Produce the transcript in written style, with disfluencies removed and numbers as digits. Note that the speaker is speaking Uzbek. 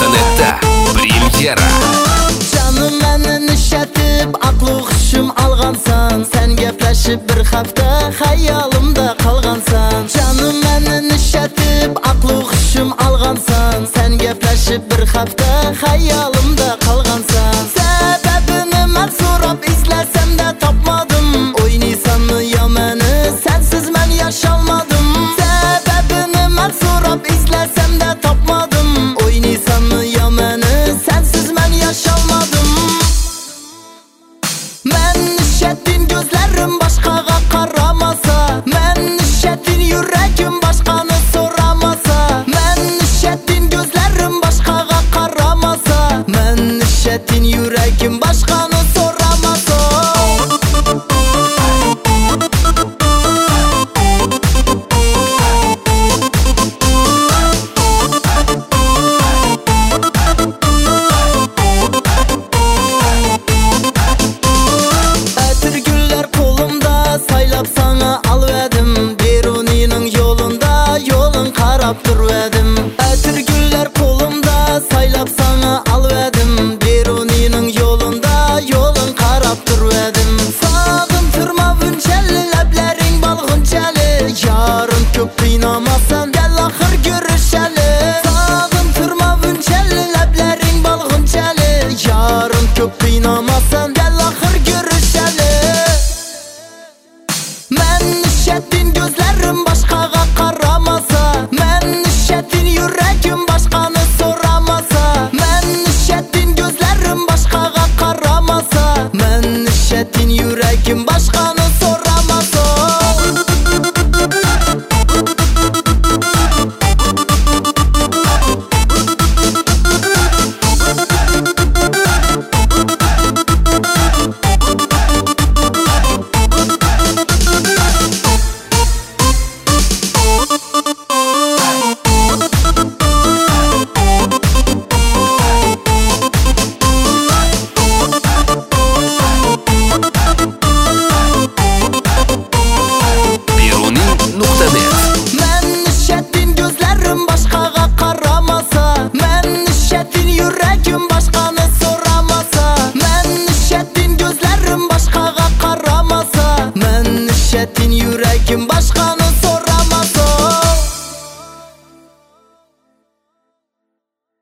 Internetda premyera. Canım meni nishatib, aqlu hushim algansan. Sen gaplashib bir hafta xayolimda qolgansan. Canım meni nishatib, aqlu hushim algansan. Sen gaplashib bir hafta xayolimda qolgansan. Sababini men so'rab izlasam da topmadim. O'ynaysanmi yo meni, sensiz men yasholmadim. Sababini men so'rab izlasam da topmadim. O'ynaysanmi yo meni, sensiz men yasholmadim. Men nishatin gözlerim başqaga qaramasa, men nishatin yuragim başqani so'ramasa, men nishatin gözlerim başqaga qaramasa, men nishatin yuragim başqani so'ramasa. Sana alvedim, Beruni'nin yolunda yolun qarab turvedim. Atir güller kolumda saylab sana alvedim, Beruni'nin yolunda yolun qarab turvedim. Sağım turma vünçeli, lablaring balg'unchali, yarın ko'p qiynamasan, gel axir görüşeli. Sağım turma vünçeli, lablaring balg'unchali, yarın ko'p qiynamasan, gel axir görüşeli. Men nishatin gözlerim başqaga qaramasa, men nishatin yuragim başqani so'ramasa, men nishatin gözlerim başqaga qaramasa, men nishatin yuragim başqani so'ramasa. Men nishatin gözlerim başqaga qaramasa, men nishatin yuragim başqani so'ramasa, men nishatin gözlerim başqaga qaramasa, men nishatin yuragim başqa